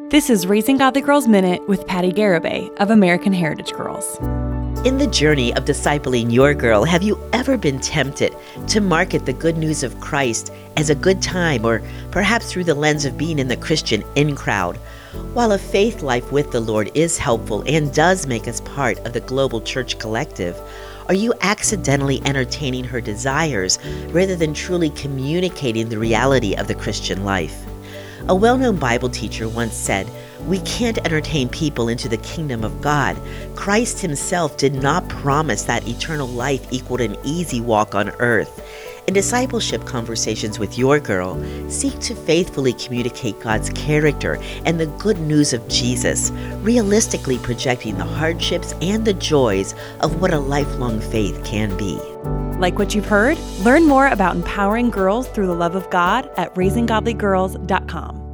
This is Raising Godly Girls Minute with Patty Garibay of American Heritage Girls. In the journey of discipling your girl, have you ever been tempted to market the good news of Christ as a good time, or perhaps through the lens of being in the Christian in crowd? While a faith life with the Lord is helpful and does make us part of the global church collective, are you accidentally entertaining her desires rather than truly communicating the reality of the Christian life? A well-known Bible teacher once said, "We can't entertain people into the kingdom of God. Christ himself did not promise that eternal life equaled an easy walk on earth." In discipleship conversations with your girl, seek to faithfully communicate God's character and the good news of Jesus, realistically projecting the hardships and the joys of what a lifelong faith can be. Like what you've heard? Learn more about empowering girls through the love of God at raisinggodlygirls.com.